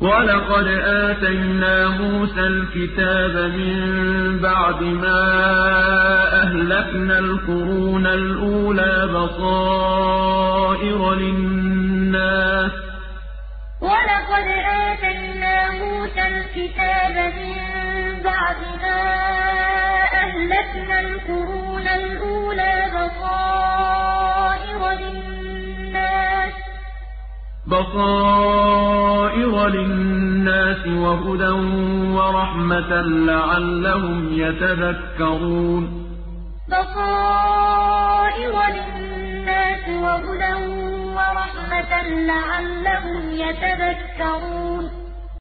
وَلَقَدْ آتَيْنَا مُوسَى الْكِتَابَ مِن بَعْدِ مَا أَهْلَكْنَا الْقُرُونَ الْأُولَىٰ بَصَائِرَ لِلنَّاسِ وَهُدًى وَرَحْمَةً لَّعَلَّهُمْ يَتَذَكَّرُونَ بَصَائِرَ لِلنَّاسِ وَهُدًى وَرَحْمَةً لَّعَلَّهُمْ يَتَذَكَّرُونَ